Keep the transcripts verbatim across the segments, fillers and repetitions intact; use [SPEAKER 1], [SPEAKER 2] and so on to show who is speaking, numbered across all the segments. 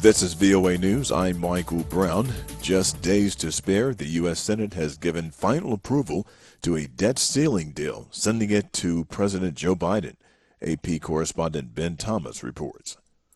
[SPEAKER 1] This is V O A News. I'm Michael Brown. Just days to spare, the U S Senate has given final approval to a debt ceiling deal, sending it to President Joe Biden. A P correspondent Ben Thomas reports.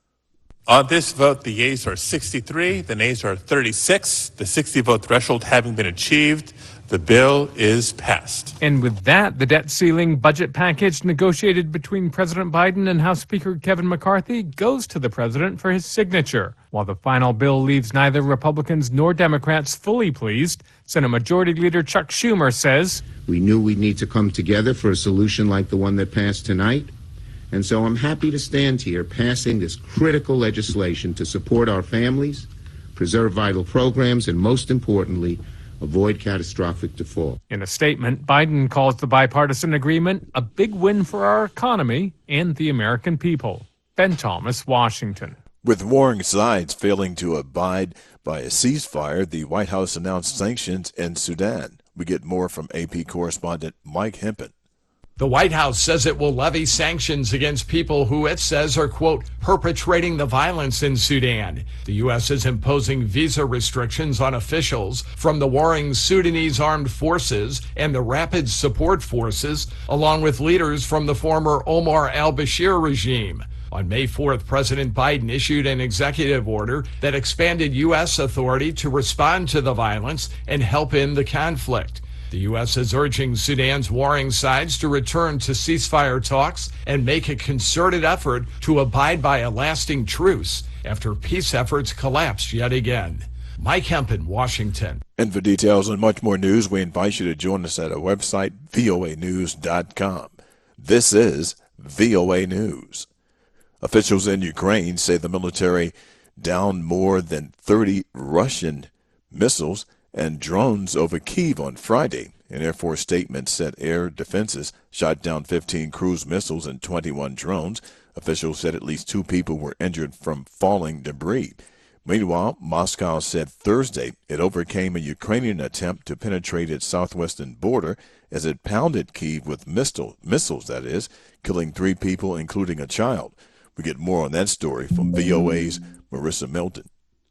[SPEAKER 2] On this vote, the yeas are sixty-three, the nays are thirty-six. The sixty-vote threshold having been achieved, the bill is passed.
[SPEAKER 3] And with that, the debt ceiling budget package negotiated between President Biden and House Speaker Kevin McCarthy goes to the president for his signature. While the final bill leaves neither Republicans nor Democrats fully pleased, Senate Majority Leader Chuck Schumer says,
[SPEAKER 4] "We knew we'd need to come together for a solution like the one that passed tonight. And so I'm happy to stand here passing this critical legislation to support our families, preserve vital programs, and most importantly, avoid catastrophic default."
[SPEAKER 3] In a statement, Biden calls the bipartisan agreement a big win for our economy and the American people. Ben Thomas, Washington.
[SPEAKER 1] With warring sides failing to abide by a ceasefire, the White House announced sanctions in Sudan. We get more from A P correspondent Mike Hempen.
[SPEAKER 5] The White House says it will levy sanctions against people who it says are, quote, perpetrating the violence in Sudan. The U S is imposing visa restrictions on officials from the warring Sudanese armed forces and the Rapid Support Forces, along with leaders from the former Omar al-Bashir regime. On May fourth, President Biden issued an executive order that expanded U S authority to respond to the violence and help end the conflict. The U S is urging Sudan's warring sides to return to ceasefire talks and make a concerted effort to abide by a lasting truce after peace efforts collapsed yet again. Mike Hempen, Washington.
[SPEAKER 1] And for details on much more news, we invite you to join us at our website, V O A news dot com. This is V O A News. Officials in Ukraine say the military downed more than thirty Russian missiles and drones over Kyiv on Friday. An Air Force statement said air defenses shot down fifteen cruise missiles and twenty-one drones. Officials said at least two people were injured from falling debris. Meanwhile, Moscow said Thursday it overcame a Ukrainian attempt to penetrate its southwestern border as it pounded Kyiv with missile, missiles, that is, killing three people, including a child. We get more on that story from V O A's Marissa Milton.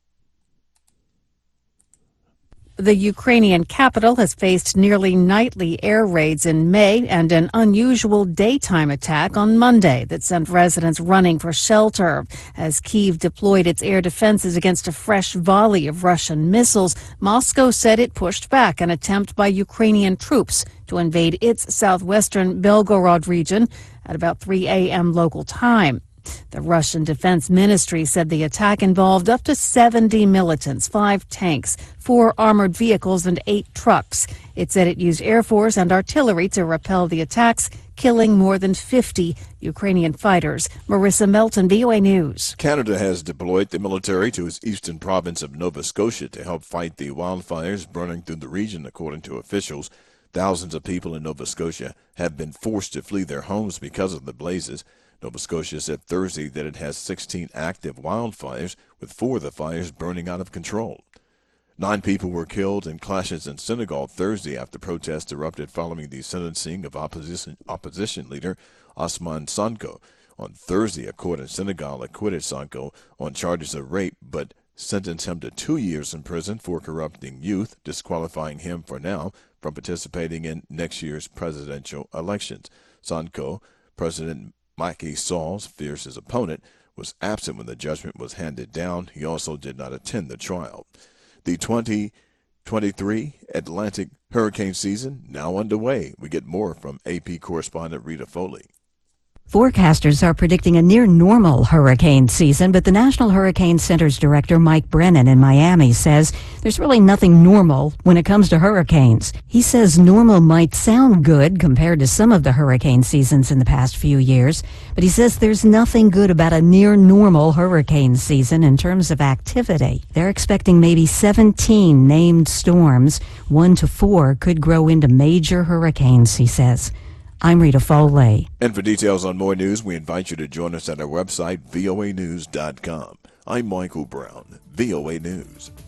[SPEAKER 6] The Ukrainian capital has faced nearly nightly air raids in May and an unusual daytime attack on Monday that sent residents running for shelter. As Kyiv deployed its air defenses against a fresh volley of Russian missiles, Moscow said it pushed back an attempt by Ukrainian troops to invade its southwestern Belgorod region at about three a.m. local time. The Russian Defense Ministry said the attack involved up to seventy militants, five tanks, four armored vehicles, and eight trucks. It said it used Air Force and artillery to repel the attacks, killing more than fifty Ukrainian fighters. Marissa Melton, V O A News.
[SPEAKER 1] Canada has deployed the military to its eastern province of Nova Scotia to help fight the wildfires burning through the region, according to officials. Thousands of people in Nova Scotia have been forced to flee their homes because of the blazes. Nova Scotia said Thursday that it has sixteen active wildfires, with four of the fires burning out of control. Nine people were killed in clashes in Senegal Thursday after protests erupted following the sentencing of opposition, opposition leader Ousmane Sonko. On Thursday, a court in Senegal acquitted Sonko on charges of rape, but sentenced him to two years in prison for corrupting youth, disqualifying him for now from participating in next year's presidential elections. Sonko, President Macky Sall's fiercest opponent, was absent when the judgment was handed down. He also did not attend the trial. The twenty twenty-three Atlantic hurricane season now underway. We get more from A P correspondent Rita Foley.
[SPEAKER 7] Forecasters are predicting a near-normal hurricane season, but the National Hurricane Center's director, Mike Brennan in Miami, says there's really nothing normal when it comes to hurricanes. He says normal might sound good compared to some of the hurricane seasons in the past few years, but he says there's nothing good about a near-normal hurricane season in terms of activity. They're expecting maybe seventeen named storms. One to four could grow into major hurricanes, he says. I'm Rita Foley.
[SPEAKER 1] And for details on more news, we invite you to join us at our website, V O A news dot com. I'm Michael Brown, V O A News.